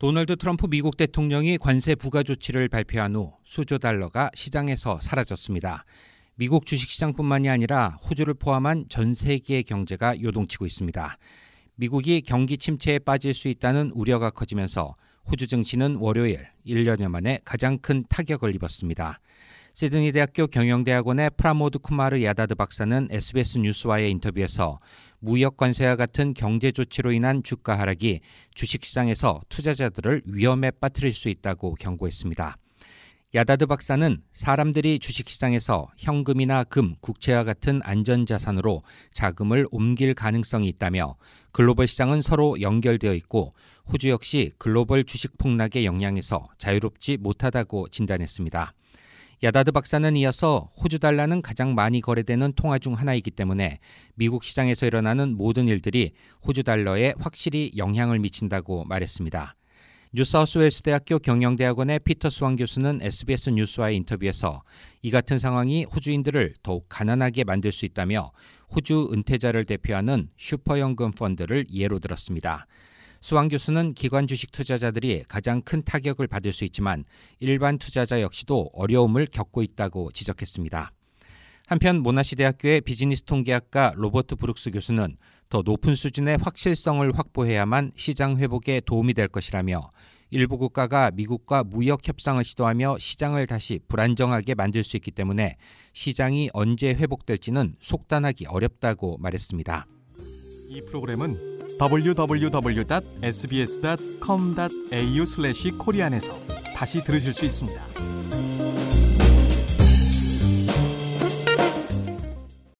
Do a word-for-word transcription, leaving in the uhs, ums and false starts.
도널드 트럼프 미국 대통령이 관세 부과 조치를 발표한 후 수조 달러가 시장에서 사라졌습니다. 미국 주식시장뿐만이 아니라 호주를 포함한 전 세계의 경제가 요동치고 있습니다. 미국이 경기 침체에 빠질 수 있다는 우려가 커지면서 호주 증시는 월요일 일 년여 만에 가장 큰 타격을 입었습니다. 시드니 대학교 경영대학원의 프라모드 쿠마르 야다드 박사는 에스비에스 뉴스와의 인터뷰에서 무역 관세와 같은 경제 조치로 인한 주가 하락이 주식시장에서 투자자들을 위험에 빠뜨릴 수 있다고 경고했습니다. 야다드 박사는 사람들이 주식시장에서 현금이나 금, 국채와 같은 안전자산으로 자금을 옮길 가능성이 있다며 글로벌 시장은 서로 연결되어 있고 호주 역시 글로벌 주식 폭락의 영향에서 자유롭지 못하다고 진단했습니다. 야다드 박사는 이어서 호주 달러는 가장 많이 거래되는 통화 중 하나이기 때문에 미국 시장에서 일어나는 모든 일들이 호주 달러에 확실히 영향을 미친다고 말했습니다. 뉴사우스웨일스 대학교 경영대학원의 피터 스완 교수는 에스비에스 뉴스와의 인터뷰에서 이 같은 상황이 호주인들을 더욱 가난하게 만들 수 있다며 호주 은퇴자를 대표하는 슈퍼연금 펀드를 예로 들었습니다. 스완 교수는 기관 주식 투자자들이 가장 큰 타격을 받을 수 있지만 일반 투자자 역시도 어려움을 겪고 있다고 지적했습니다. 한편 모나시 대학교의 비즈니스 통계학과 로버트 브룩스 교수는 더 높은 수준의 확실성을 확보해야만 시장 회복에 도움이 될 것이라며 일부 국가가 미국과 무역 협상을 시도하며 시장을 다시 불안정하게 만들 수 있기 때문에 시장이 언제 회복될지는 속단하기 어렵다고 말했습니다. 이 프로그램은 더블유 더블유 더블유 닷 에스비에스 닷 컴 닷 에이유 슬래시 코리안에서 다시 들으실 수 있습니다.